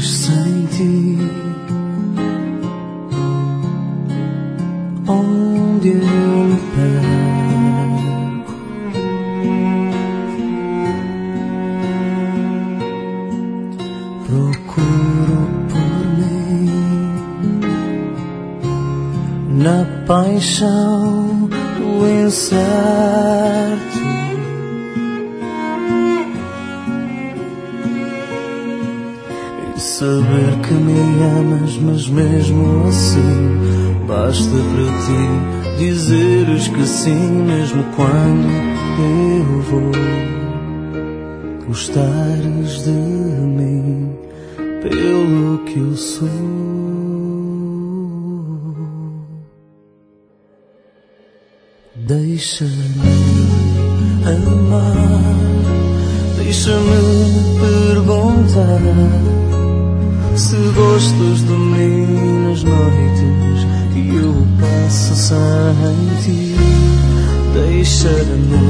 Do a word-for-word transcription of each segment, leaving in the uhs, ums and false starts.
sem ti. Onde eu me perco, procuro por mim na paixão do incerto. E saber que me amas, mas mesmo assim basta para ti dizeres que sim, mesmo quando eu vou. Gostares de mim pelo que eu sou. Deixa-me amar, deixa-me perguntar se gostas de mim nas noites que eu passo sem ti. Deixa-me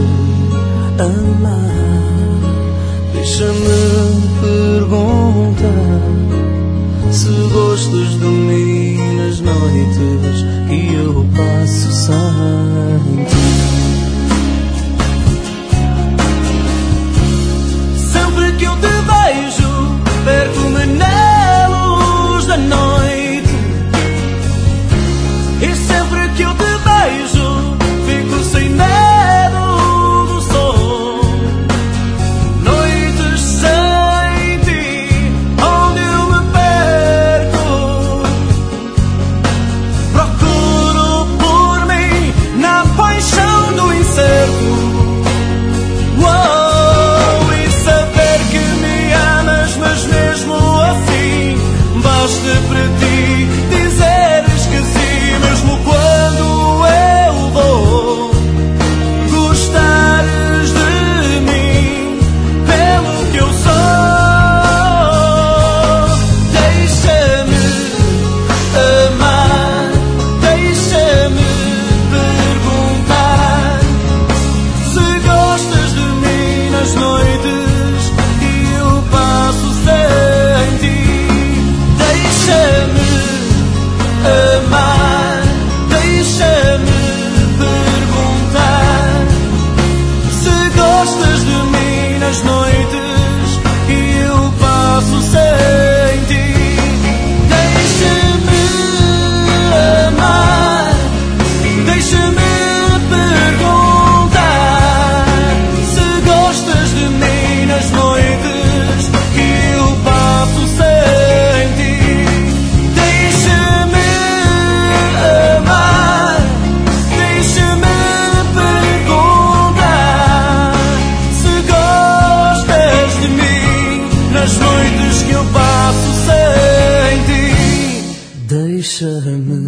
amar, deixa-me perguntar se gostas de mim nas noites que eu passo sem ti. Sempre que eu te vejo, perco-me na luz da noite. E sempre que eu te beijo, fico sem medo do sol. Noites sem ti, onde eu me perco, procuro por mim na paixão do incerto. Uou, e saber que me amas, mas mesmo assim basta para ti dizeres que sim, mesmo quando eu vou. Gostares de mim pelo que eu sou. Deixa-me amar, deixa-me perguntar se gostas de mim nas noites que eu passo sem ti. Deixa-me amar, deixa-me perguntar se gostas de mim nas noites que eu passo sem ti. Deixa-me amar, deixa-me perguntar se gostas de mim nas noites que eu passo sem ti. Deixa-me amar, deixa-me perguntar se gostas de mim nas noites que eu passo sem ti. Deixa-me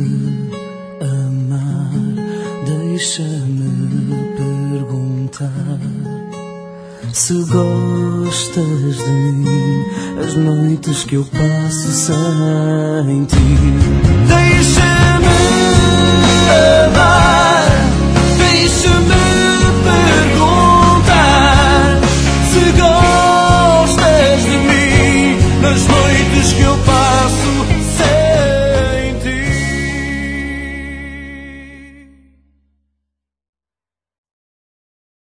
amar, deixa-me perguntar se gostas de mim as noites que eu passo sem ti. Deixa-me